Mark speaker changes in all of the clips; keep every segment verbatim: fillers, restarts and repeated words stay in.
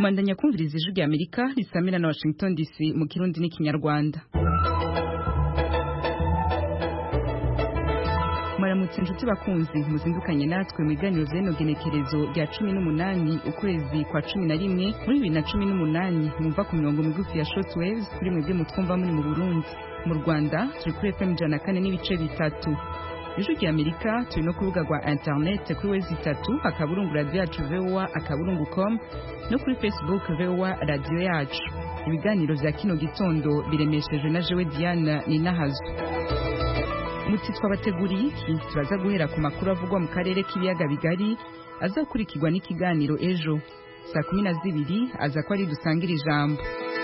Speaker 1: Mandanya kumviriza ijwi rya Amerika risamira na Washington D C mu Kirundi n'ikinyarwanda. Maramutse inshuti bakunzi muzindukanye natwe mu biganiro vy'eno genekerezo rya cumi n'umunani ukwezi kwa cumi na rimwe muri bibiri na cumi n'umunani mwumva ku mirongo migufi ya shortwaves kuri mwebwe mutwumva muri mu Burundi. Mu Rwanda turi kuri F M ijana na kane n'ibice bitatu. Ijwi rya Amerika turi no ku rubuga rwa internet kuri wezi itatu akaburungu radio yacu V O A akaburungu com no kuri Facebook V O A radio yacu. Ibiganiro vya kino gitondo biremeshejwe na Jewe Diana Ninahazo. Muti twabateguriye iki turaza guhera ku makuru avugwa mu karere k'ibiyaga bigari azakurikirwa n'ikiganiro ejo saa kumi na zibiri aza ko ari dusangira ijambo.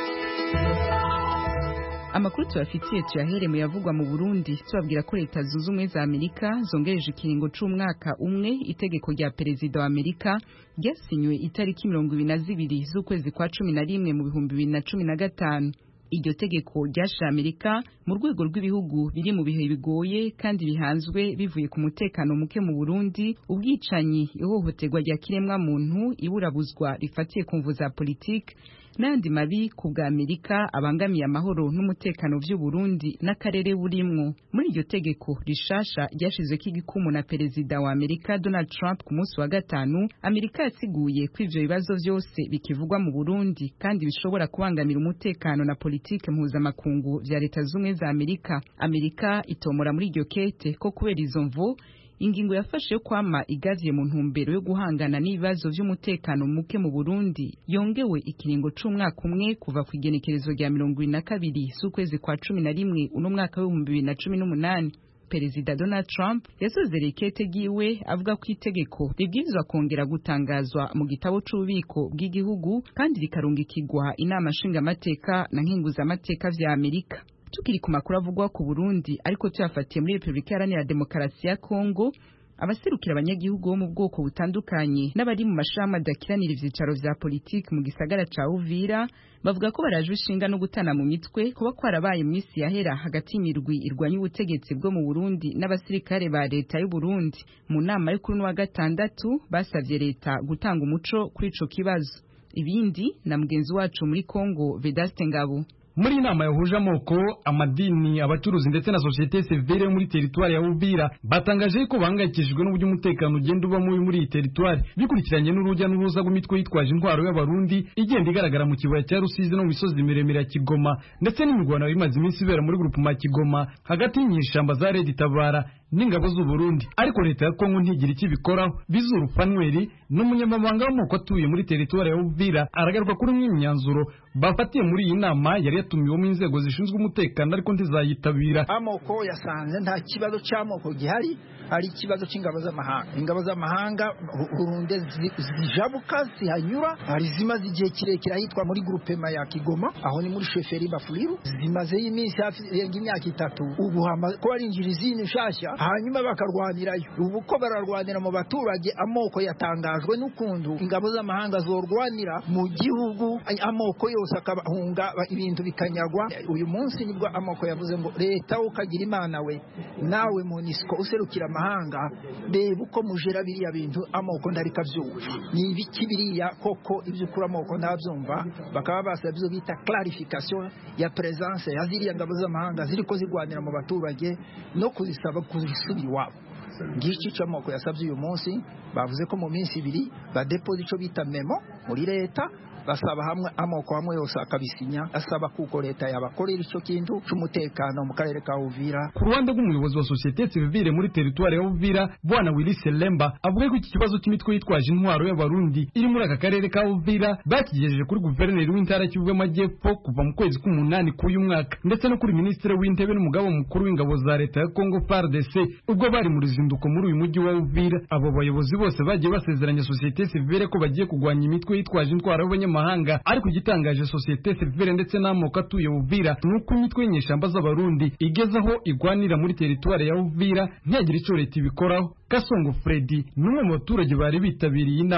Speaker 1: Amakuru tubafitiye tuyahere mu yavugwa mu Burundi tubabwira ko leta zunze ubumwe za Amerika zongereje ikiringo c'umwaka umwe itegeko rya perezida wa Amerika ryasinywe itariki mirongo ibiri na zibiri z'ukwezi kwa cumi na rimwe mu bihumbi bibiri na cumi na gatanu. Iryo tegeko ryasha Amerika mu rwego rw'ibihugu biri mu bihe bigoye kandi bihanzwe bivuye ku mutekano muke mu Burundi, ubwicanyi, ihohoterwa rya kiremwa muntu, iburabuzwa rifatiye ku mvu za politike n'andi mabi ku bwa Amerika abangamiye amahoro n'umutekano vy'u Burundi n'akarere burimwo. Muri iryo tegeko rishasha ryashizweko igikumu na perezida wa Amerika Donald Trump ku munsi wa gatanu, Amerika yasiguye ko ivyo bibazo vyose bikivugwa mu Burundi kandi bishobora kubangamira umutekano na politike mpuzamakungu vya leta zumwe za Amerika. Amerika itomora muri iryo kete ko kubera izo mvo ingingo yafashe yo kwama igavye mu ntumbero yo guhangana n'ibibazo vy'umutekano muke mu Burundi yongewe ikiringo c'umwaka umwe kuva ku igenekerezo rya mirongo ibiri na kabiri z'ukwezi kwa cumi na rimwe uno mwaka w'ibihumbi bibiri na cumi n'umunani. Perezida Donald Trump yasozereye ikete giwe avuga ko itegeko ribwirizwa kongera gutangazwa mu gitabo c'ububiko bw'igihugu kandi rikarungikirwa inama nshingamateka na nkenguzamateka vya Amerika. Tukiri ku makuru avugwa ku Burundi ariko tuyafatiye muri Republika Iharanira Demokarasi ya Kongo, abaserukira abanyagihugu bo mu bwoko butandukanye n'abari mu mashama adakiranira ivyicaro vya politiki mu gisagara ca Uvira bavuga ko barajwe ishinga no gutana mu mitwe kuba kwarabaye mu misi yahera hagati y'imirwi irwanya ubutegetsi bwo mu Burundi n'abasirikare ba leta y'u Burundi. Mu nama yo kuri wa gatandatu basavye leta gutanga umuco kuri ico kibazo. Ibindi na mugenzi wacu muri Kongo Vedaste Ngabo.
Speaker 2: Muri inama yahuje amoko, amadini, abacuruzi ndetse na societe civile muri territoire ya Uvira batangaje ko bahangayikishijwe n'uburyo umutekano ugenda uba mubi muri iyi territoire bikurikiranye n'urujya n'uruza rw'imitwe yitwaje intwaro y'abarundi igenda igaragara mu kibaya cya Rusizi no mu misozi miremire ya Kigoma ndetse n'imirwano imaze iminsi ibera muri groupement Kigoma hagati y'inyeshamba za Red Tabara n'ingabo z'u Burundi. Ariko leta ya Kongo ntigira iki bikoraho. Bizuru Fanueli n'umunyamabanga w'amoko atuye muri territoire ya Uvira aragaruka kuri imyanzuro bafatiye muri iyi nama yari yatumiwe mu inzego zishinzwe umutekano ariko ntizayitabira.
Speaker 3: Amoko yasanze nta kibazo cy'amoko gihari, ari ikibazo c'ingabo z'amahanga. Ingabo z'amahanga Burundi zijabuka zihanyura, ari zimaze igihe kirekire ahitwa muri groupement ya Kigoma aho ni muri chefferie Bafuliru, zimaze iminsi hafi y'imyaka itatu. Ubu ko ari injirizini nshasha hanyuma bakarwanirayo. Ubu ko bararwanira mu baturage, amoko yatangajwe n'ukundu ingabo z'amahanga zorwanira mu gihugu, amoko yose akabahunga ibintu bikanyagwa. Uyu munsi nibwo amoko yavuze ngo leta ukagira imana we nawe MONUSCO userukira amahanga reba uko mujera biriya bintu amoko ndarika vyumva ni ibiki biriya koko ivyukura amoko ndavyumva. Bakaba basabye byo bita clarification ya presence ya ziriya ngabo z'amahanga ziriko zirwanira mu baturage no kuzisaba kuzisubira iwabo. Ngici cy'amoko yasabye uyu munsi bavuze ko mu minsi ibiri badepoze ico bita memo muri leta basaba hamwe amoko hamwe yose akabisinya asaba kuko leta yabakorera ico kintu cy'umutekano mu karere ka Uvira.
Speaker 2: Ku ruhande rw'umuyobozi wa societe civile muri territoire ya Uvira Bwana Willy Selemba avuga ko iki kibazo cy'imitwe yitwaje intwaro y'abarundi iri muri aka karere ka Uvira bakigejeje kuri guverineri w'intara y'Kivu y'Amajyepfo kuva mu kwezi k'umunani k'uyu mwaka ndetse no kuri ministre w'intebe n'umugabo mukuru w'ingabo za leta ya Congo F A R D C ubwo bari mu ruzinduko muri uyu mujyi wa Uvira. Abo bayobozi bose bagiye basezeranya societe civile ko bagiye kugwanya imitwe yitwaje intwaro y'abanyamahanga mahanga. Ariko igitangaje societe civile ndetse n'amoko atuye Uvira nuko imitwe y'inyeshamba z'abarundi igezaho igwanira muri territoire ya Uvira ntiyagira ico leta ibikoraho. Kasongo Freddy numwe mu baturage bari bitabiriye inama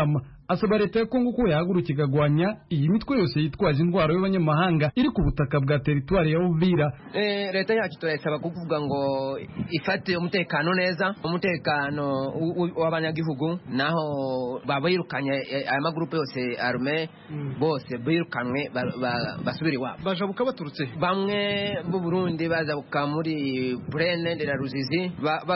Speaker 2: asaba leta ya Kongo ko yahaguruka ikagwanya iyi mitwe yose yitwaje indwara y'abanyamahanga iri ku butaka bwa teritwari ya Uvira.
Speaker 4: Eh, leta yacu turasaba kuvuga ngo ifate umutekano neza, umutekano w'abanyagihugu, naho babirukanye aya magrupe yose arme mm. bose birukanwe basubira iwabo.
Speaker 2: Bajabuka baturutse
Speaker 4: bamwe mu Burundi bazabuka muri Brenne de la Ruzizi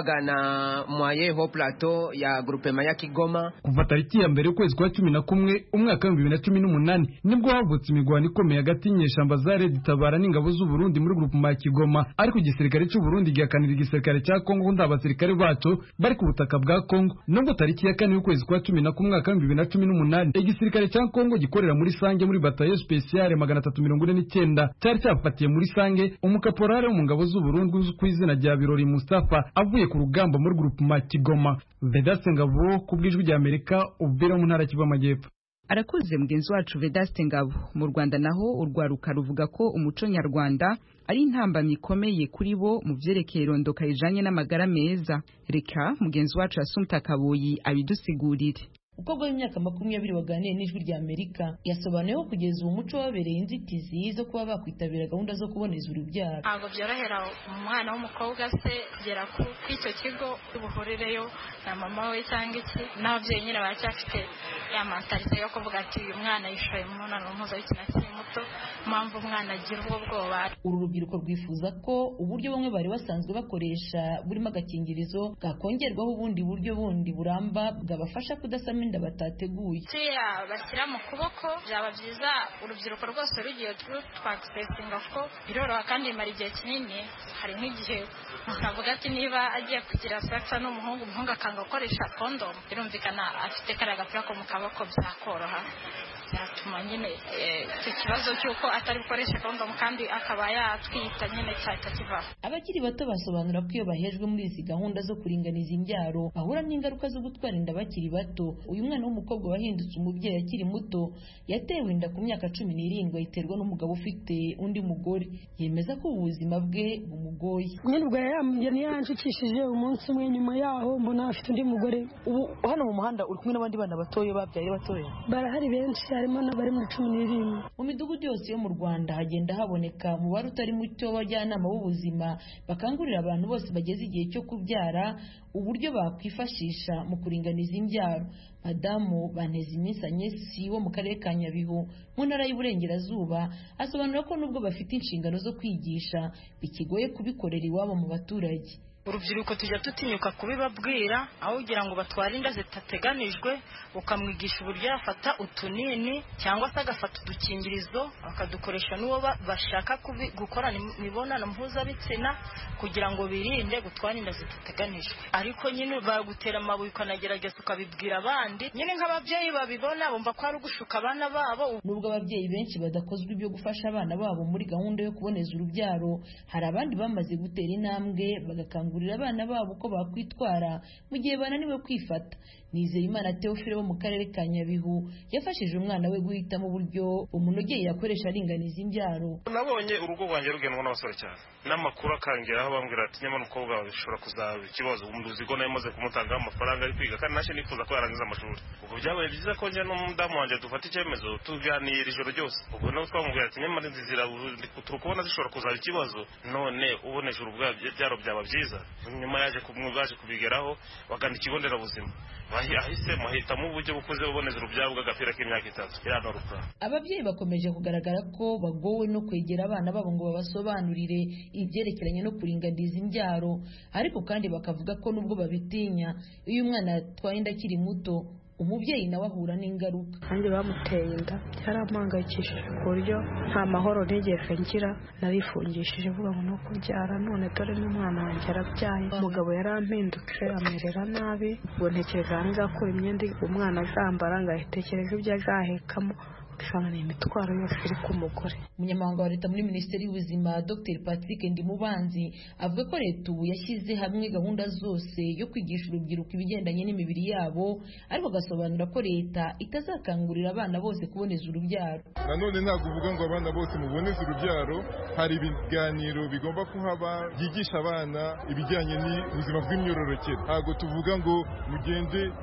Speaker 4: bagana Moye Ho Plateau ya groupement ya Kigoma.
Speaker 2: Kuva tariki ya mbere ukwezi kwa cumi na kumwe umwaka wa bibiri na cumi n'umunani nibwo havutse imigwano ikomeye hagati y'inyeshamba za Red Tabara n'ingabo z'u Burundi muri groupement ya Kigoma, ariko igisirikare cy'u Burundi gihakanira igisirikare cya Kongo nda abasirikare bacu bari ku butaka bwa Kongo. Nubwo tariki ya kane y'ukwezi kwa cumi na kumwe umwaka wa bibiri na cumi n'umunani igisirikare cya Kongo gikorera muri Sange muri bataillon spéciale magana atatu mirongo ine n'icyenda cyari cyafatiye muri Sange umukaporale wo mu ngabo z'u Burundi uzwi ku izina rya Birori Mustafa avuye ku rugamba muri groupement Kigoma. Vedaste Ngabo ku bw'ijwi rya Amerika Uvira mu ntara Kivu Amajyepfo.
Speaker 1: Arakoze mugenzi wacu Vedaste Ngabo. Mu Rwanda naho urwaruka ruvuga ko umuco nyarwanda ari intambamyi ikomeye kuri bo mu vyerekeye rondoka ijanye n'amagara meza. Reka mugenzi wacu Asumta Kaboyi abidusigurire.
Speaker 5: Ukobwa w'imyaka makumyabiri waganiye n'ijwi rya Amerika yasobanuye ko kugeza ubu muco wabereye inzitizi zo kuba bakwitabira gahunda zo kuboneza urubyaro.
Speaker 6: Ntabwo byorohera umwana w'umukobwa se kugera ku icyo kigo ubuhurireyo na mama we cyangwa iki, n'ababyeyi nyine baracyafite ya mentalite yo kuvuga ati uyu mwana yishoye mu mibonano mpuzabitsina akiri muto, mpamvu umwana agira ubwo bwoba.
Speaker 5: Uru rubyiruko rwifuza ko uburyo bamwe bari basanzwe bakoresha burimo agakingirizo bwakongerwaho ubundi buryo bundi buramba bwabafasha kudasama inda batateguye.
Speaker 6: Tiya bashyira mu kuboko byaba byiza urubyiruko rwose rugiye twakisesinga ko biroroha kandi bimara igihe kinini. Hari nk'igihe ukavuga ati niba agiye kugira sex n'umuhungu umuhungu akanga gukoresha condom, birumvikana afite kariya gapira ko mu kaboko byakoroha, byatuma nyine icyo kibazo cy'uko atari bukoresha condom kandi akaba yatwita nyine cyahita kivaho.
Speaker 5: Abakiri bato basobanura ko iyo bahejwe muri izi gahunda zo kuringaniza imbyaro bahura n'ingaruka zo gutwara inda bakiri bato. Uyu mwana w'umukobwa wahindutse umubyeyi akiri muto yatewe inda ku myaka cumi n'irindwi ayiterwa n'umugabo ufite undi mugore. Yemeza ko ubuzima bwe bumugoye.
Speaker 7: Nyine ubwo yaranshikishije umunsi umwe, nyuma yaho mbona afite undi mugore.
Speaker 5: Ubu hano mu muhanda uri kumwe n'abandi bana batoye babyaye batoya?
Speaker 7: Barahari benshi, harimo n'abari muri cumi n'irindwi.
Speaker 5: Mu midugudu yose yo mu Rwanda hagenda haboneka umubare utari muto w'abajyanama b'ubuzima bakangurira abantu bose bageze igihe cyo kubyara uburyo bakwifashisha mu kuringaniza imbyaro. Madamu Banteziminsi Anyesi wo mu karere ka Nyabihu mu ntara y'Iburengerazuba asobanura ko nubwo bafite inshingano zo kwigisha bikigoye kubikorera iwabo mu baturage.
Speaker 8: Urubyiruko tujya tutinyuka kubibabwira, aho ugira ngo batware inda zitateganijwe, ukamwigisha uburyo yafata utunini cyangwa se agafata udukingirizo akadukoresha n'uwo bashaka gukorana imibonano mpuzabitsina kugira ngo birinde gutwara inda zitateganijwe. Ariko nyine bagutera amabuye ukanagerageza ukabibwira abandi, nyine nk'ababyeyi babibona bumva ko ari ugushuka abana babo.
Speaker 5: Nubwo ababyeyi benshi badakozwe ibyo gufasha abana babo muri gahunda yo kuboneza urubyaro, hari abandi bamaze gutera intambwe bagakangurira abana babo uko bakwitwara mu gihe bananiwe kwifata. Nizeyimana Theophile wo mu karere ka Nyabihu yafashije umwana we guhitamo uburyo umunogeye yakoresha aringaniza imbyaro.
Speaker 9: Nabonye urugo rwanjye rugendwa n'abasore cyane, n'amakuru akangeraho bambwira ati nyamara umukobwa wawe bishobora kuzaba ikibazo, umuduzi ko nayo maze kumutangaho amafaranga ari kwiga kandi nashe nifuza ko yarangiza amashuri. Ubwo byabaye byiza ko njye n'umudamu wanjye dufata icyemezo tuganira ijoro ryose. Ubwo nawe twamubwira ati nyamara inzira turi kubona zishobora kuzaba ikibazo, none uboneje urubyaro byaba byiza. Nyuma yaje kumwugaje kubigeraho bagana ikigo nderabuzima, bahisemo ahitamo uburyo bukoze buboneza urubyaro bw'agapira k'imyaka itatu yanaruka.
Speaker 5: Ababyeyi bakomeje kugaragara ko bagowe no kwegera abana babo ngo babasobanurire ibyerekeranye no kuringaniza imbyaro, ariko kandi bakavuga ko nubwo babitinya iyo umwana atwaye inda akiri muto umubyeyi nawe ahura n'ingaruka.
Speaker 7: Kandi bamuteye inda byarampangayikishije ku buryo nta mahoro nigeze ngira, narifungishije vuga ngo no kubyara, none dore n'umwana wanjye arabyaye. Umugabo yarampindutse amerera nabi, ubwo ntekereza nzakura imyenda umwana azambara ngahitekereza ibyo azahekamo, usanga ni imitwaro yose iri ku mugore.
Speaker 5: Umunyamabanga wa leta muri minisiteri y'ubuzima Dr Patrick Ndimubanzi avuga ko leta ubu yashyize hamwe gahunda zose yo kwigisha urubyiruko ibigendanye n'imibiri yabo, ariko agasobanura ko leta itazakangurira abana bose kuboneza urubyaro.
Speaker 10: Nanone ntabwo uvuga ngo abana bose muboneze urubyaro, hari ibiganiro bigomba kuhaba byigisha abana ibijyanye n'ubuzima bw'imyororokere. Ntabwo tuvuga ngo mugende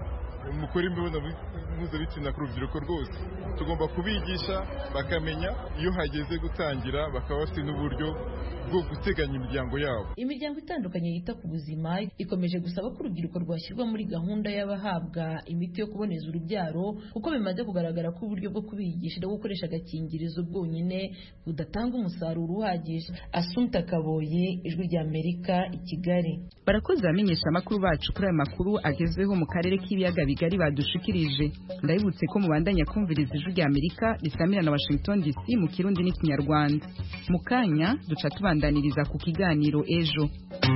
Speaker 10: mukora imibonano mpuzabitsina ku rubyiruko rwose tugomba kubigisha bakamenya iyo hageze gutangira, bakaba bafite n'uburyo bwo guteganya imiryango yabo.
Speaker 5: Imiryango itandukanye yita ku buzima ikomeje gusaba ko urubyiruko rwashyirwa muri gahunda y'abahabwa imiti yo kuboneza urubyaro, kuko bimaze kugaragara ko uburyo bwo kubigisha no gukoresha agakingirizo bwonyine budatanga umusaruro uhagije. Assumpta Kaboye, Ijwi rya Amerika, i Kigali.
Speaker 1: Barakoze abamenyesha amakuru bacu kuri aya makuru agezweho mu karere k'ibiyaga bigari badushikirije. Ndabibutse ko mubandanya kumviriza Ijwi rya Amerika risamira na Washington D C mu Kirundi n'Ikinyarwanda. Mu kanya duca tubandaniriza ku kiganiro ejo.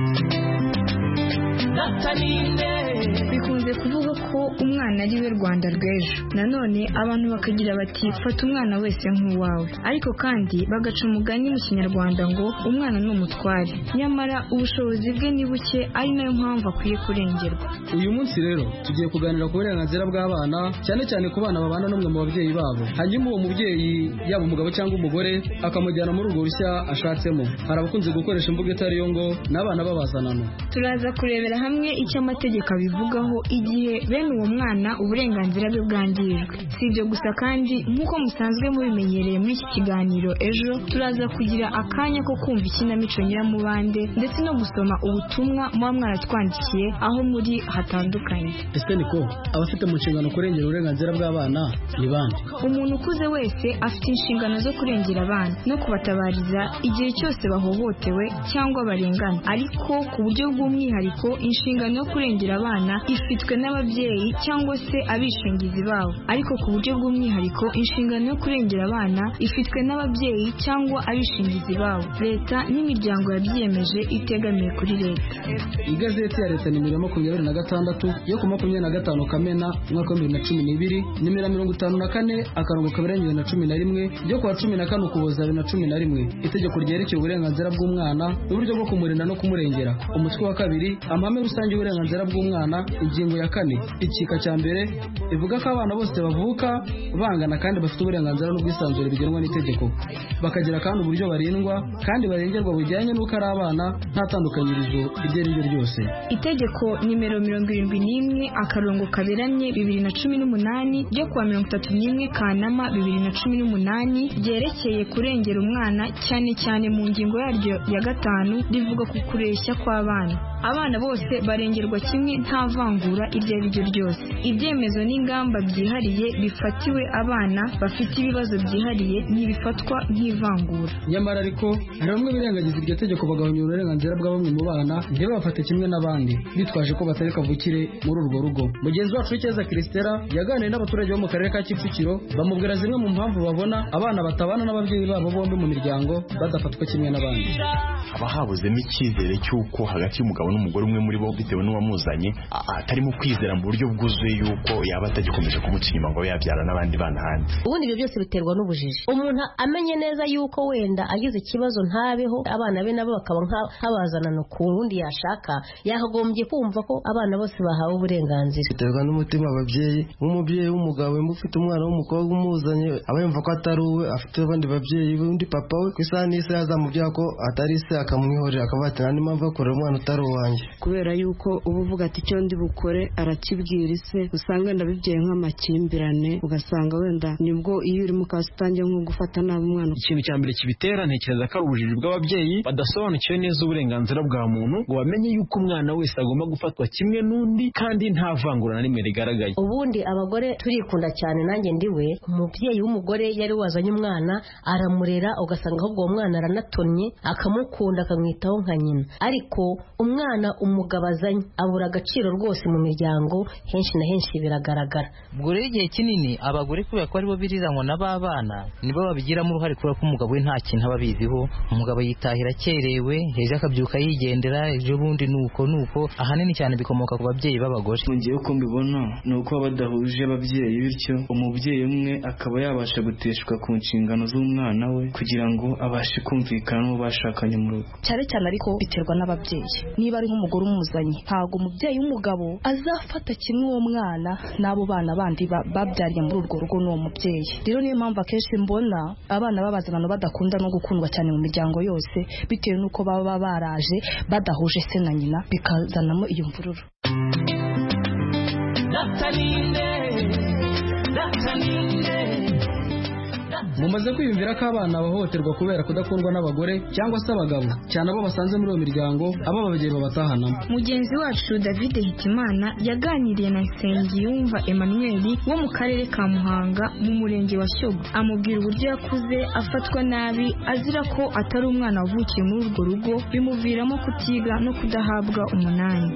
Speaker 11: Bikunze kuvuga ko umwana ari we Rwanda rw'ejo. Nanone abantu bakagira bati fata umwana wese nk'uwawe, ariko kandi bagaca umugani mu Kinyarwanda ngo umwana ni umutware, nyamara ubushobozi bwe ni buke, ari nayo mpamvu akwiye kurengerwa.
Speaker 12: Uyu munsi rero tugiye kuganira ku burenganzira bw'abana, cyane cyane ku bana babana n'umwe mu babyeyi babo, hanyuma uwo mubyeyi yaba umugabo cyangwa umugore akamujyana muri urwo rushya ashatsemo. Hari abakunze gukoresha imvugo itari yo ngo n'abana babazanano.
Speaker 11: Turaza kurebera hamwe icyo amategeko abivugaho igihe bene uwo mwana uburenganzira bwe bwangirijwe. Si ibyo gusa kandi, nk'uko musanzwe mubimenyereye muri iki kiganiro ejo, turaza kugira akanya ko kumva ikinamico Nyiramubande ndetse no gusoma ubutumwa muba mwaratwandikiye aho muri hatandukanye.
Speaker 12: Ese niko abafite mu nshingano kurengera uburenganzira bw'abana ni bande?
Speaker 11: Umuntu ukuze wese afite inshingano zo kurengera abana no kubatabariza igihe cyose bahohotewe cyangwa barengana, ariko ku buryo bw'umwihariko inshingano yo kurengera abana ifitwe n'ababyeyi cyangwa se abishingizi babo, ariko ku buryo bw'umwihariko inshingano yo kurengera abana ifitwe n'ababyeyi cyangwa abishingizi babo, leta n'imiryango yabyiyemeje itegamiye kuri leta.
Speaker 12: Igazeti ya leta nimero makumyabiri na gatandatu yo ku makumyabiri na gatanu Kamena umwaka wa bibiri na cumi n'ibiri, nimero mirongo itanu na kane akarongo kaberengeje na cumi na rimwe ryo kuwa cumi na kane Ukuboza bibiri na cumi na rimwe, itegeko ryerekeye uburenganzira bw'umwana n'uburyo bwo kumurinda no kumurengera. Umutwe wa kabiri, amahame rusange y'uburenganzira bw'umwana, ingingo ya kane igika cya mbere ivuga ko abana bose bavuka bangana kandi bafite uburenganzira n'ubwisanzure bigenwa n'itegeko, bakagira kandi uburyo barindwa kandi barengerwa bujyanye n'uko ari abana nta tandukanyirizo iryo ari ryo ryose.
Speaker 11: Itegeko nimero mirongo irindwi n'imwe akarongo kaberamye bibiri na cumi n'umunani ryo kuwa mirongo itatu n'imwe Kanama bibiri na cumi n'umunani ryerekeye kurengera umwana, cyane cyane mu ngingo yaryo ya gatanu rivuga ku kureshya kw'abana. Abana bose barengerwa kimwe nta vangura iryo ari ryo ryose. Ibyemezo n'ingamba byihariye bifatiwe abana bafite ibibazo byihariye ntibifatwa nk'ivangura.
Speaker 12: Nyamara ariko hari bamwe birengagiza iryo tegeko bagahonyura uburenganzira bwa bamwe mu bana ntibabafate kimwe n'abandi, bitwaje ko batari kavukire muri urwo rugo. Mugenzi wacu w'Icyeza Christella yaganiriye n'abaturage bo mu karere ka Kicukiro, bamubwira zimwe mu mpamvu babona abana batabana n'ababyeyi babo bombi mu miryango badafatwa kimwe n'abandi.
Speaker 13: Haba habuzemo icyizere cy'uko hagati y'umugabo n'umugore umwe muri bo bitewe n'uwamuzanye atarimo kwizera mu buryo bwuzuye yuko yaba atagikomeje kumuca inyuma ngo yabyara n'abandi bana hanze.
Speaker 14: Ubundi ibyo byose biterwa n'ubujiji. Umuntu amenye neza yuko wenda agize ikibazo ntabeho, abana be nabo bakaba nk'abazanano ku wundi yashaka, yakagombye kumva ko abana bose bahawe uburenganzira.
Speaker 15: Biterwa n'umutima ababyeyi. Nk'umubyeyi w'umugabo ufite umwana w'umukobwa umuzanye, aba yumva ko atari uwe, afite abandi babyeyi undi papa we, ku isaha n'isi yazamubwira ko atari se akamwihorera akavuga ati nta mpamvu yo kurera umwana utari uwanjye.
Speaker 16: Kubera yuko uba uvuga ati icyo ndi bukore arakibwira ise, usanga wenda bibyaye nk'amakimbirane, ugasanga wenda nibwo iyo uri mu kazi utangiye nko gufata nabi umwana.
Speaker 17: Ikintu cya mbere kibitera ntekereza ko ari ubujiji bw'ababyeyi badasobanukiwe neza uburenganzira bwa muntu ngo bamenye yuko umwana wese agomba gufatwa kimwe n'undi kandi nta vangura na rimwe rigaragaye.
Speaker 14: Ubundi abagore turikunda cyane, nanjye ndiwe umubyeyi w'umugore yari wazanye umwana aramurera, ugasanga ahubwo uwo mwana aranatonye akamukunda akamwitaho nka nyina, ariko umwana umugabo azanye abura agaciro rwose mu miryango, henshi na henshi biragaragara.
Speaker 18: Ubwo rero igihe kinini abagore kubera ko aribo biriranywa n'abana nibo babigiramo uruhare, kubera ko umugabo we nta kintu aba abiziho. Umugabo yitahira akerewe, ejo akabyuka yigendera, ejo bundi nuko nuko. Ahanini cyane bikomoka ku babyeyi b'abagore.
Speaker 19: Ngiye uko mbibona ni uko badahuje ababyeyi, bityo umubyeyi umwe akaba yabasha guteshwa ku nshingano z'umwana we kugira ngo abashe kumvikana n'uwo bashakanye mu rugo.
Speaker 20: Cyane cyane ariko biterwa n'ababyeyi. Niba ari nk'umugore umuzanye, ntago umubyeyi w'umugabo azafata kimwe uwo mwana n'abo bana bandi babyariye muri urwo rugo n'uwo mubyeyi. Rero niyo mpamvu akenshi mbona abana babazanano badakunda no gukundwa cyane mu miryango yose, bitewe n'uko baba baraje badahuje se na nyina, bikazanamo iyo mvururu.
Speaker 12: mumaze kwiyumvira ko abana bahohoterwa kubera kudakundwa n'abagore cyangwa se abagabo cyane abo basanze muri iyo miryango abo ababyeyi babatahanamo.
Speaker 11: Mugenzi wacu David Hitimana yaganiriye na Nsengiyumva Emmanuel wo mu karere ka Muhanga mu murenge wa Shyogwe, amubwira uburyo yakuze afatwa nabi azira ko atari umwana wavukiye muri urwo rugo bimuviramo kutiga no kudahabwa umunani.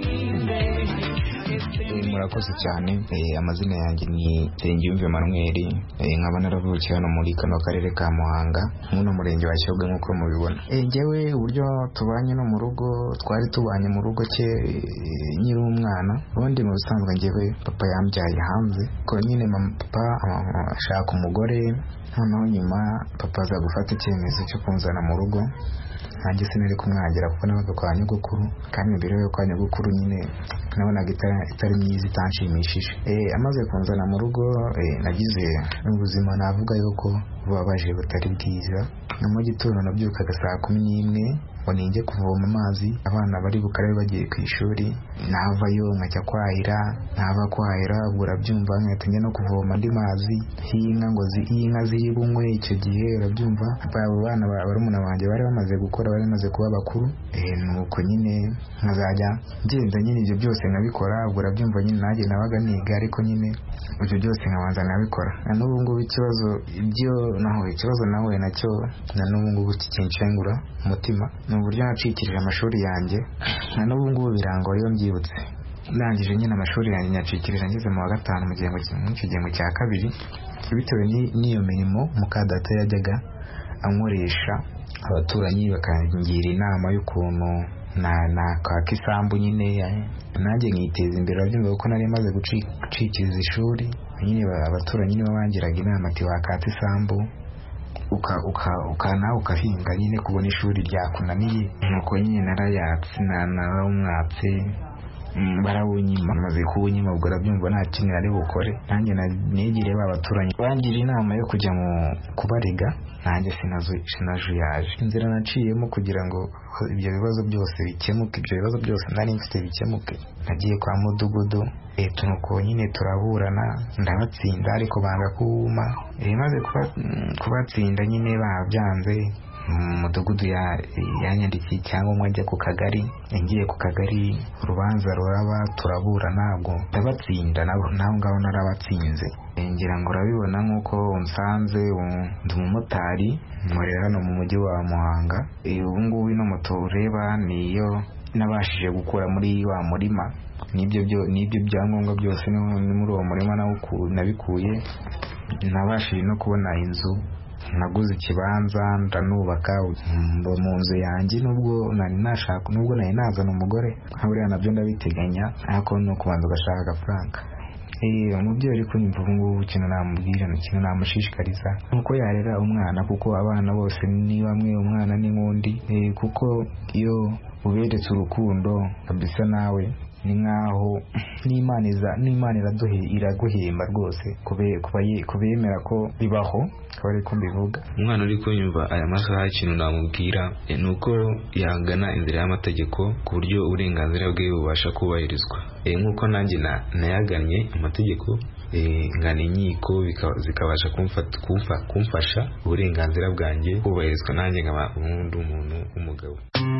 Speaker 21: Murakoze cyane. Amazina yanjye ni Nsengiyumva Emmanuel, nkaba naravukiye hano muri kano karere ka Muhanga muno murenge wa Shyogwe nk'uko mubibona. Njyewe uburyo tubanye no mu rugo, twari tubanye mu rugo cye nyiri umwana, ubundi mu busanzwe njyewe papa yambyaye hanze ko nyine papa ashaka umugore, noneho nyuma papa aza gufata icyemezo cyo kunzana mu rugo. Nanjye sinari kumwagira kuko nabaga kwa nyogokuru, kandi imbere yo kwa nyogokuru nyine nabonaga itari myiza itanshimishije. Amaze kunzana mu rugo nagize ubuzima navuga yuko bubabaje butari bwiza. Mu gitondo nabyukaga saa kumi n'imwe ngo ninjye kuvoma amazi, abana bari bukarabe bagiye ku ishuri, navayo nkajya kwahira, nava kwahira urabyumva nkahita njya no kuvoma andi mazi y'inka ngo inka ziri bunywe. Icyo gihe urabyumva abo bana barumuna banjye bari bamaze gukora, bari bamaze kuba bakuru, nuko nyine nkazajya ngenda nyine ibyo byose nkabikora. Urabyumva nyine nanjye nabaga niga, ariko nyine ibyo byose nkabanza nkabikora. Na n'ubu ngubu ikibazo ibyo naho ikibazo nawe nacyo na n'ubu ngubu kikinshengura umutima, ni uburyo nacikirije amashuri yanjye. Na n'ubu ngubu birangora iyo mbyibutse. Ndangije nyine amashuri yanjye nyacikirije ngeze mu wa gatanu mu gihembwe cya kabiri, bitewe n'iyo mirimo mukadata yajyaga ankoresha. Abaturanyi bakangira inama y'ukuntu nakaka isambu nyine nanjye nkiteza imbere. Urabyumva ko nari maze gucikiriza ishuri, nyine abaturanyi nibo bangiraga inama ati wakata isambu ukana ukahinga nyine kubona ishuri ryakunaniye. Nuko nyine narayatse narawumwatse barawunyima, maze kuwunyima ubwo urabyumva nta kintu ari bukore. Nanjye negire ba baturanyi bangira inama yo kujya mu kubarega, nanjye sinajuyaje. Inzira naciyemo kugira ngo ibyo bibazo byose bikemuke, ibyo bibazo byose nari mfite bikemuke, nagiye kwa mudugudu. Nuko nyine turaburana ndabatsinda, ariko banga kuwuma. Maze kubatsinda nyine babyanze, umudugudu yanyandikiye icyangombwa njya ku kagari. Ngiye ku kagari urubanza ruraba, turaburana, ntabwo ndabatsinda, naho ngaho narabatsinze. Ngira ngo urabibona nk'uko unsanze ndi umumotari, nkorera hano mu mujyi wa Muhanga. Ubu ngubu ino moto ureba niyo nabashije gukura muri wa murima, n'ibyo byangombwa byose ni muri uwo murima nabikuye. Nabashije no kubona inzu, naguze ikibanza ndanubaka mba mu nzu yanjye, nubwo nari nashaka nubwo nari nazana umugore nkaburiya nabyo ndabiteganya, ariko no kubanza ugashaka agafaranga. Umubyeyi uri kunyumva ubu ngubu ikintu namubwira, ikintu namushishikariza nuko yarera umwana, kuko abana bose ni bamwe, umwana ni nk'undi. Kuko iyo uberetse urukundo kabisa nawe ni nkaho n'Imana iza n'Imana iraduhe iraguhemba rwose kubemera ko bibaho. Akaba ari ko mbivuga.
Speaker 22: Umwana uri kunyumva aya masaha, ikintu namubwira nuko yagana inzira y'amategeko ku buryo uburenganzira bwe bubasha kubahirizwa. Nk'uko nanjye nayaganye amategeko, ngana inkiko zikabasha kumfasha uburenganzira bwanjye kubahirizwa, nanjye nkaba umuntu umuntu w'umugabo.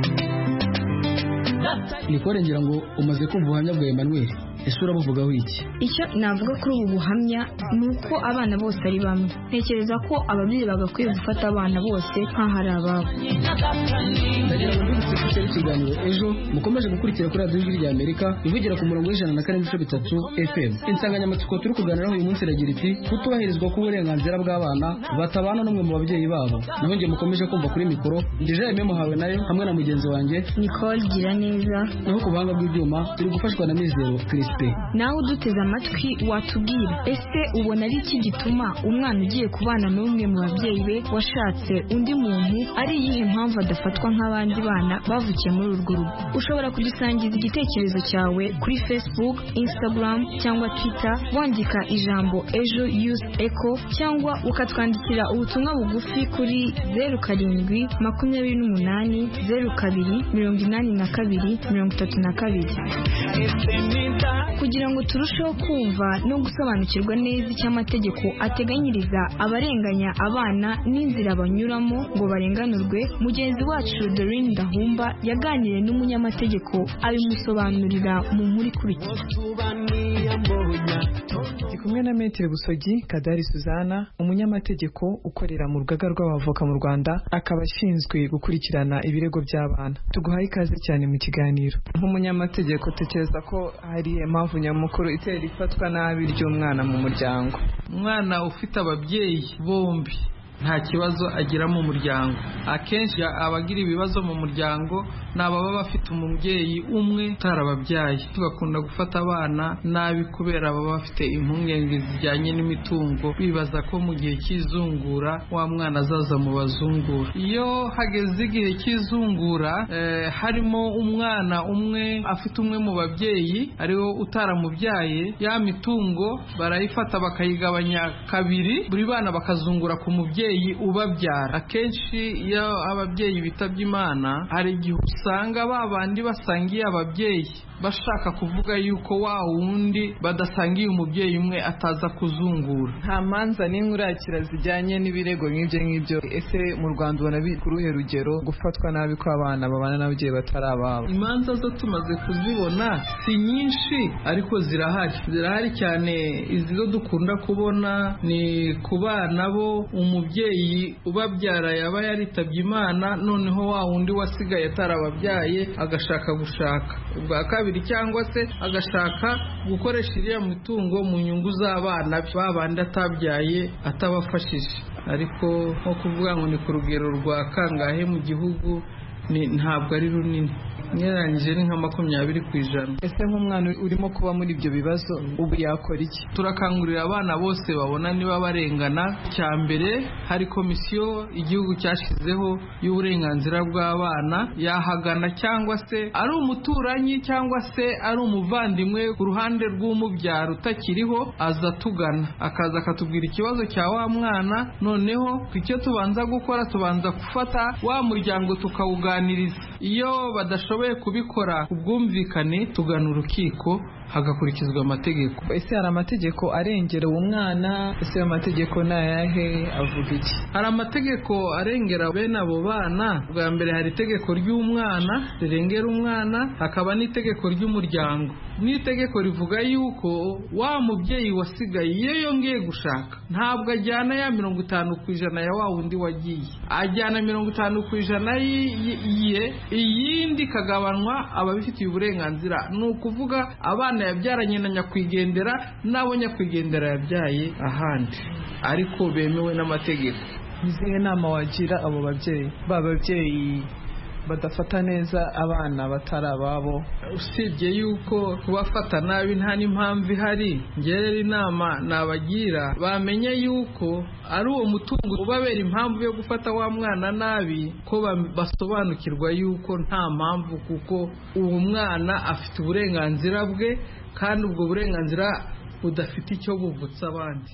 Speaker 12: Nikore ngira ngo umaze kumva ubuhamya bwa Emmanuel, ese urabuvugaho iki?
Speaker 11: Icyo navuga kuri ubu buhamya ni uko abana bose ari bamwe. Ntekereza ko ababyeyi bagakwiye gufata abana bose nk'aho ari ababo.
Speaker 12: Ndagira ngo ndibutse ikiganiro ejo mukomeje gukurikira kuri radiyo y'ijwi ry'Amerika ivugira ku murongo w'ijana na kane n'ibice bitatu F M. Insanganyamatsiko turi kuganiraho uyu munsi iragira iti kutubahirizwa k'uburenganzira bw'abana batabana n'umwe mu babyeyi babo. Naho njye mukomeje kumva kuri mikoro ndije Aime Muhawe nayo hamwe na mugenzi wanjye
Speaker 11: Nicole Giraneza.
Speaker 12: Naho ku buhanga bw'ibyuma turi gufashwa na Mizero Crispé.
Speaker 11: Nawe uduteze amatwi watubwira, ese ubona ari iki gituma umwana ugiye kubana n'umwe mu babyeyi be washatse undi muntu, ari iyihe mpamvu adafatwa nk'abandi bana bavukiye muri urwo rugo? Ushobora kudusangiza igitekerezo cyawe kuri Facebook, Instagram cyangwa Twitter wandika ijambo Ejo Youth Echo, cyangwa ukatwandikira ubutumwa bugufi kuri zeru karindwi makumyabiri n'umunani zeru kabiri mirongo inani na kabiri mirongo itatu na kabiri. kugira ngo turusheho kumva no gusobanukirwa neza icyo amategeko ateganyiriza abarenganya abana n'inzira banyuramo ngo barenganurwe, mugenzi wacu Dorine Ndahumba yaganiriye n'umunyamategeko abimusobanurira mu nkuru ikurikira.
Speaker 3: Ndi kumwe na Maître Busogi Kadari Suzana, umunyamategeko ukorera mu rugaga rw'abavoka mu Rwanda, akaba ashinzwe gukurikirana ibirego by'abana. Tuguhaye ikaze cyane mu kiganiro. Nk'umunyamategeko tekereza ko hari impamvu nyamukuru itera ifatwa nabi ry'umwana mu muryango.
Speaker 4: Umwana ufite ababyeyi bombi nta kibazo agira mu muryango. Akenshi abagira ibibazo mu muryango ni ababa bafite umubyeyi umwe utarababyaye. Bakunda gufata abana nabi kubera baba bafite impungenge zijyanye n'imitungo, bibaza ko mu gihe cy'izungura wa mwana azaza mu bazungura. Iyo hageze igihe cy'izungura eh, harimo umwana umwe afite umwe mu babyeyi ariwo utaramubyaye, ya mitungo barayifata bakayigabanya kabiri, buri bana bakazungura ku mubyeyi ubabyara. Akenshi iyo ababyeyi bitabye Imana hari igihe usanga babandi basangiye ababyeyi bashaka kuvuga yuko wa wundi badasangiye umubyeyi umwe ataza kuzungura.
Speaker 3: Nta manza n'inkurakira zijyanye n'ibirego nk'ibyo ngibyo. Ese mu Rwanda ubona biri ku ruhe rugero gufatwa nabi kw'abana babana n'ababyeyi batari ababo?
Speaker 4: Imanza zo tumaze kuzibona si nyinshi ariko zirahari zirahari cyane. Izi zo dukunda kubona ni ku bana bo umubyeyi ubabyara yaba yaritabye Imana, noneho wa wundi wasigaye atarababyaye agashaka gushaka ubwa kabiri cyangwa se agashaka gukoresha iriya mitungo mu nyungu z'abana babandi atabyaye atabafashije. Ariko nko kuvuga ngo ni ku rugero rwa kangahe mu gihugu ntabwo ari runini, nyeranyije ni nka makumyabiri ku ijana.
Speaker 3: Ese nk'umwana urimo kuba muri ibyo bibazo ubu yakora iki?
Speaker 4: Turakangurira abana bose babona niba barengana. Cya mbere hari komisiyo igihugu cyashyizeho y'uburenganzira bw'abana, yahagana cyangwa se ari umuturanyi cyangwa se ari umuvandimwe ku ruhande rw'umubyara utakiriho, aza tugana akaza akatubwira ikibazo cya wa mwana. Noneho icyo tubanza gukora tubanza gufata wa muryango tukawuganiriza. Iyo badashoboye kubikora ubwumvikane tugana urukiko hagakurikizwa amategeko.
Speaker 3: Ese hari amategeko arengera uwo mwana? Ese ayo mategeko ni ayahe, avuga iki?
Speaker 4: Hari amategeko arengera bene abo bana. Bwa mbere hari itegeko ry'umwana rirengera umwana, hakaba n'itegeko ry'umuryango. N'itegeko rivuga yuko wa mubyeyi wasigaye iyo yongeye gushaka ntabwo ajyana ya mirongo itanu ku ijana ya wa wundi wagiye, ajyana mirongo itanu ku ijana ye, iyindi kagabanwa ababifitiye uburenganzira. Ni ukuvuga abana yabyaranye na nyakwigendera n'abo nyakwigendera yabyaye ahandi ariko bemewe n'amategeko.
Speaker 3: Izihe nama wagira abo babyeyi ba babyeyi badafata neza abana batari ababo?
Speaker 4: Usibye yuko kubafata nabi nta n'impamvu ihari, ngerera inama nabagira bamenye yuko ari uwo mutungo ubabera impamvu yo gufata wa mwana nabi, ko basobanukirwa yuko nta mpamvu, kuko uwo mwana afite uburenganzira bwe kandi ubwo burenganzira budafite icyo buvutsa abandi.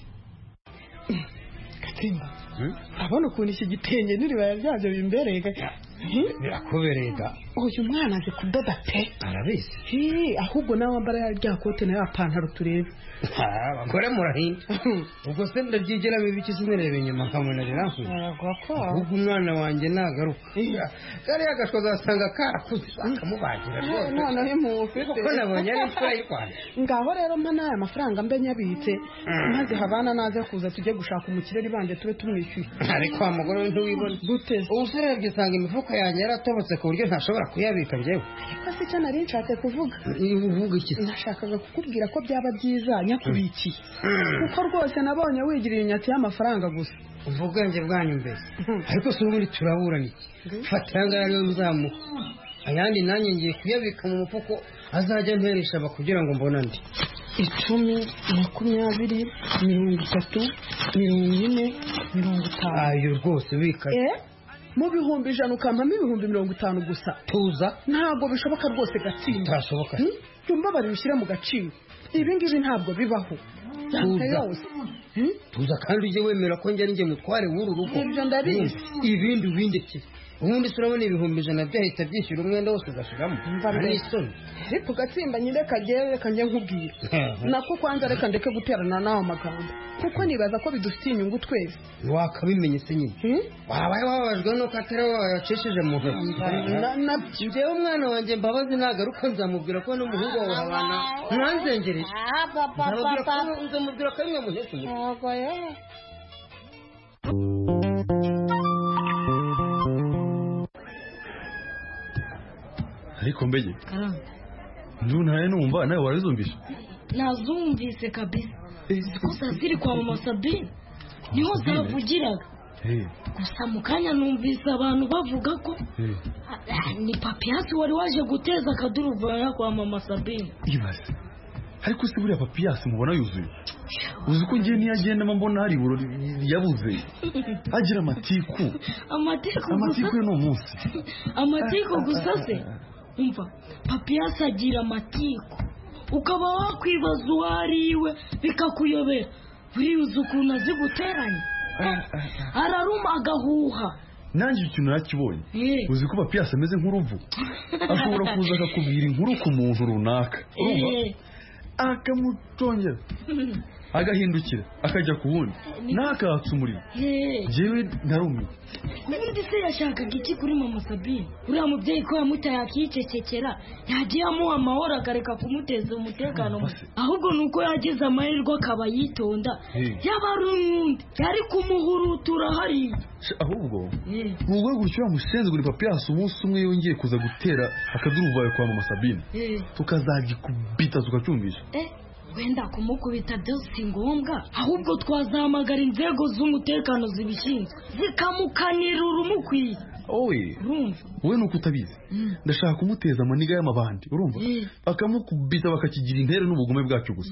Speaker 23: Katimba, abona ukuntu iki gitenge n'iribaya ryabyo bimbereye
Speaker 24: birakubereye ga.
Speaker 23: Uyu mwana azi kudoda pe.
Speaker 24: Arabizi.
Speaker 23: Ahubwo nawe wambara rya kote na ya pantaro turebe.
Speaker 24: Abagore murahinda. Ubwo se ndabyigera bibiki sinirebe inyuma nkamunarira nkuye. Ubwo umwana wanjye nagaruka. Kari agashoza asanga karakuze akamubagira rwose.
Speaker 23: None imufite.
Speaker 24: Kuko nabonye ari imfura y'Rwanda.
Speaker 23: Ngaho rero mpa n'aya mafaranga mbe nyabitse, maze habana naze kuza tujye gushaka umukireri banje tube tumwishyuye.
Speaker 24: Ariko wa mugore we ntiwibona.
Speaker 23: Gute?
Speaker 16: Ubusarebye usanga imifuka yanjye yaratobotse ku buryo ntashobora kuyabika njyewe.
Speaker 23: Ariko si cyo nari nshatse kuvuga.
Speaker 16: Uvuga iki?
Speaker 23: Nashakaga kukubwira ko byaba byiza nyakubikiye. Kuko rwose nabonye wigirira inyatsi y'amafaranga gusa.
Speaker 16: Ubwenge bwanyu mbere. Ariko si ubundi turaburana iki? Fata yanga yariyo nzamuha. Ayandi nanjye ngiye kuyabika mu mufuko azajya nteresha kugira ngo mbona ndi.
Speaker 23: Icumi, makumyabiri, mirongo itatu, mirongo ine, mirongo itanu.
Speaker 16: Ayo rwose bika.
Speaker 23: Eh? Mu bihumbi ijana ukampamo ibihumbi mirongo itanu gusa.
Speaker 16: Tuza.
Speaker 23: Ntabwo bishoboka rwose Gatsinda.
Speaker 16: Tashoboka.
Speaker 23: Tumba bari bishyira mu gaciro. Ibi ngibi ntabwo bibaho.
Speaker 16: Tuza. Tuza kandi ujye wemera ko njye njye mutware w'uru rugo.
Speaker 23: Ibyo ndabizi.
Speaker 16: Ibindi ubindeke.
Speaker 24: ubundi se urabona ibihumbi ijana byahita byishyura umwenda wose ugashiramo ari isoni
Speaker 23: ariko gatsimba nyine kagere reka njye nkubwira nako kwanza reka ndeke guterana nawe amagambo kuko nibaza ko bidufitiye inyungu twese
Speaker 24: wakabimenye se nyine wabaye wababajwe nuko atari wowe wayacishije mu ntoki njyewe umwana wanjye Mbabazi nagaruka nzamubwira ko n'umuhungu wawe habana mwanzengereje nzamubwira ko rimwe muhetse
Speaker 2: ariko mbege ndu ntaye numva nawe warizumvisha
Speaker 6: nazumvise kabisa gusa ziri kwa mama Sabine niho zavugiraga gusa mu kanya numvise abantu bavuga ko ni Papiyasi wari waje guteza akaduruvana kwa mama Sabine
Speaker 2: ibaze ariko se buriya Papiyasi mubona yuzuye uzi ko ngiye niyagenda mbona hari iburo yabuze agira amatiku
Speaker 6: amatiku
Speaker 2: amatiku no munsi
Speaker 6: amatiku gusa se umva Papiyasi agira amatiku ukaba wakwibaza uwariwe bikakuyobera buriya ukuntu azi guteranya araruma agahuha
Speaker 2: nanjye ikintu nakibonye uzi ko Papiyasi ameze nk'uruvu ashobora kuza akakubwira inkuru ku muntu runaka akamutongera agahindukira akajya ku wundi nakatsa umuriro jewe narumiwe
Speaker 6: ubundi se yashakaga iki kuri mama Sabine uriya mubyeyi ko yamutaye akicecekera yagiye amuha amahoro akareka kumuteza umutekano ahubwo nuko yagize amahirwe akaba yitonda yaba ari umwundi yari kumuhurutura hariya
Speaker 2: ahubwo wowe gutyo yamushenze kuri Papiyasi umunsi umwe yongeye kuza gutera akaduruvayo kwa mama Sabine tukazagikubita tukacyumvisha
Speaker 6: wenda kumukubita byose si ngombwa ahubwo twazahamagara inzego z'umutekano zibishinzwe zikamukanira urumukwiye
Speaker 2: oye wowe nuko utabizi ndashaka kumuteza amaniga y'amabandi urumva bakamukubita bakakigira intere n'ubugume bwacyo gusa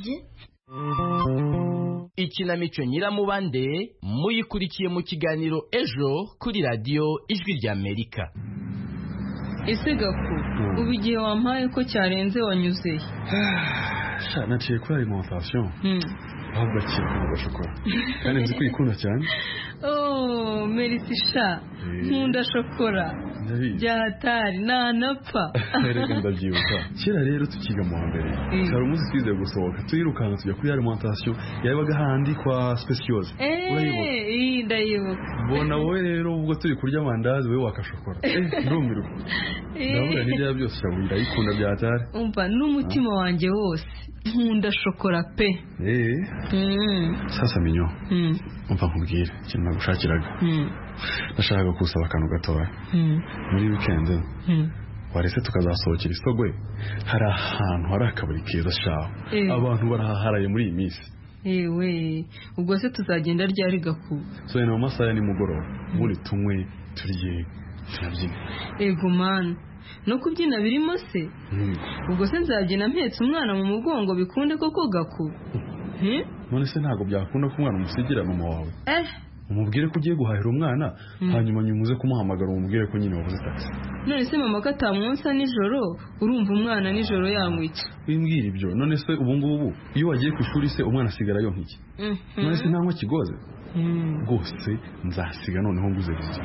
Speaker 8: ikinamico Nyiramubande muyikurikiye mu kiganiro ejo kuri radiyo Ijwi ry'Amerika.
Speaker 1: ese gaku ubu igihe wampaye ko cyarenze wanyuzeye
Speaker 2: sha naciye kuri alimentation ahubwo akiri ku gashokora kandi nzi ko uyikunda cyane
Speaker 1: oh merci sha nkunda shokora byahatari nanapfa
Speaker 2: reka ndabyibuka kera rero tukiga mu mbere hari umunsi twize gusohoka turirukanka tujya kuri alimentation yabaga handi kwa Speciose
Speaker 1: eh ndayibuka
Speaker 2: bona wowe rero ubwo turi kurya amandazi wewe wakashokora ndumirwa ndabura n'ibya byose cyabura ikunda byahatari
Speaker 1: umva n'umutima wanjye wose nkunda shokora pe
Speaker 2: eh sasa minyo umva nkubwire ikintu nagushakiraga nashakaga kusaba akantu gatoya muri weekend warese tukazasohokera Isogwe hari ahantu hari akabari keza shaho abantu barahaharaye muri iyi minsi
Speaker 1: ewe ubwo se tuzagenda ryari gaku
Speaker 2: so ni mu masaha ni mugoroba muri tumwe turiye turabyina
Speaker 1: ego man no kubyina birimo se ubwo se nzabyina mpetse umwana mu mugongo bikunde koko gaku
Speaker 2: none se ntago byakunda ko umwana umusigira mama wawe
Speaker 1: eh
Speaker 2: umubwire ko ugiye guhahira umwana hanyuma nyumuze kumuhamagara umubwire ko nyine wabuze taxi
Speaker 1: none se mama katamwonsa nijoro urumva umwana nijoro yamwica
Speaker 2: bimbwira ibyo none se ubu ngubu iyo wagiye ku ishuri se umwana asigara yo nkiki none se ntankwa kigoze rwose nzasiga noneho nguze bizi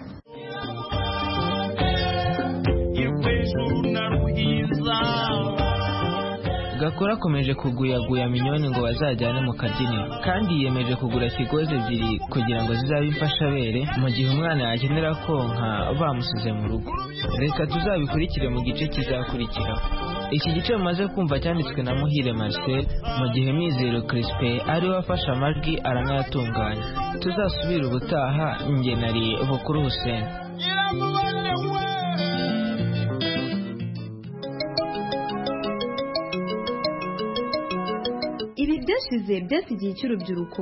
Speaker 9: Gakora akomeje kuguyaguya minyoni ngo bazajyane mu kabyiniro kandi yiyemeje kugura kigozi ebyiri kugira ngo zizabe imfashabere mu gihe umwana yakenera konka bamusize mu rugo. Reka tuzabikurikire mu gice kizakurikiraho. Iki gice mumaze kumva cyanditswe na Muhire Marcel mu gihe Mizero Crispin ari we wafashe amajwi aranayatunganya. Tuzasubira ubutaha nge nari Bukuru Hussein.
Speaker 25: Ibi byashize byasigiye cy'urubyiruko.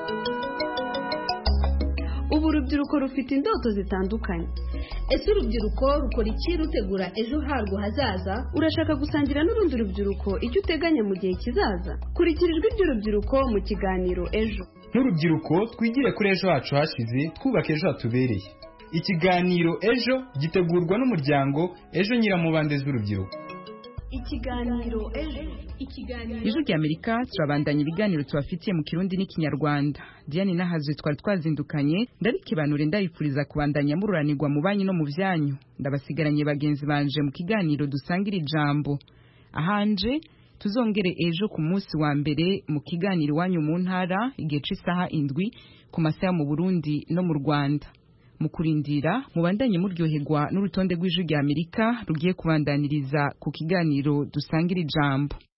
Speaker 25: Ubu urubyiruko rufite indoto zitandukanye.
Speaker 26: Ese urubyiruko rukora iki rutegura ejo harwo hazaza?
Speaker 25: Urashaka gusangira n'urundi rubyiruko icyo uteganya mu gihe kizaza? Kurikira ijwi ry'urubyiruko mu kiganiro ejo.
Speaker 27: Nk'urubyiruko twigire kuri ejo hacu hashize twubaka ejo hatubereye. Ikiganiro ejo gitegurwa n'umuryango Ejo Nyiramubande z'urubyiruko.
Speaker 25: ikiganiro ejo ikiganiro
Speaker 1: ijwi rya Amerika turabandanya ibiganiro tubafitiye mu Kirundi n'Ikinyarwanda. Diane Nahazwe twari twazindukanye ndabikibanure ndabipfuriza kubandanya mururanirwa mu banyi no mu vyanyu. Ndabasigaranye bagenzi banje mu kiganiro dusangira ijambo. Ahanje tuzongere ejo ku munsi wa mbere mu kiganiro wanyu mu ntara igihe c'isaha indwi ku masaha mu Burundi no mu Rwanda. Mu kurindira mubandanye muryoherwa n'urutonde rw'ijwi rya Amerika rugiye kubandaniriza ku kiganiro dusangira ijambo.